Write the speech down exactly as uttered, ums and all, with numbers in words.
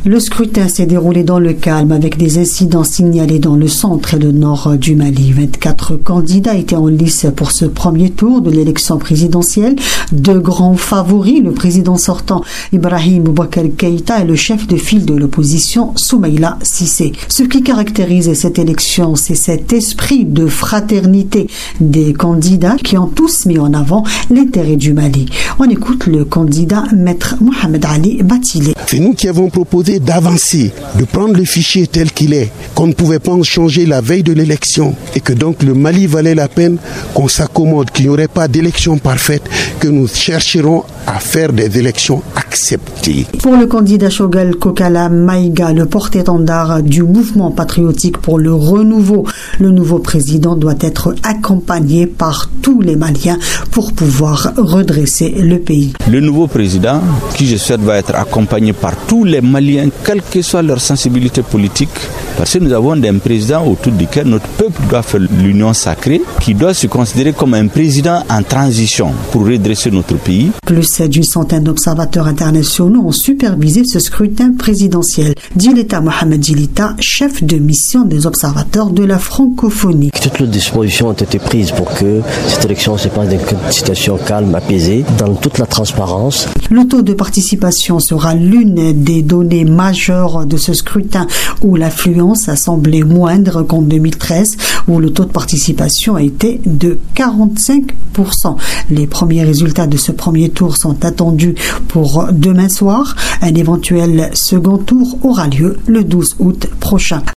Le scrutin s'est déroulé dans le calme avec des incidents signalés dans le centre et le nord du Mali. vingt-quatre candidats étaient en lice pour ce premier tour de l'élection présidentielle. Deux grands favoris, le président sortant Ibrahim Boubacar Keïta et le chef de file de l'opposition Soumaïla Cissé. Ce qui caractérise cette élection, c'est cet esprit de fraternité des candidats qui ont tous mis en avant l'intérêt du Mali. On écoute le candidat maître Mohamed Ali Batilé. C'est nous qui avons proposé d'avancer, de prendre le fichier tel qu'il est, qu'on ne pouvait pas en changer la veille de l'élection et que donc le Mali valait la peine qu'on s'accommode, qu'il n'y aurait pas d'élection parfaite, que nous chercherons à faire des élections acceptées. Pour le candidat Choguel Kokala Maïga, le porte-étendard du mouvement patriotique pour le renouveau, le nouveau président doit être accompagné par tous les Maliens pour pouvoir redresser le pays. Le nouveau président, qui je souhaite va être accompagné par tous les Maliens, quelle que soit leur sensibilité politique, parce que nous avons un président autour duquel notre peuple doit faire l'union sacrée, qui doit se considérer comme un président en transition pour redresser notre pays. Plus d'une centaine d'observateurs internationaux ont supervisé ce scrutin présidentiel. Djilita Mohamed Djilita, chef de mission des observateurs de la francophonie. Toutes les dispositions ont été prises pour que cette élection se passe dans une situation calme, apaisée, dans toute la transparence. Le taux de participation sera l'une des données majeures de ce scrutin où l'affluence a semblé moindre qu'en deux mille treize, où le taux de participation a été de quarante-cinq pour cent. Les premiers résultats de ce premier tour sont attendus pour demain soir. Un éventuel second tour aura lieu le douze août prochain.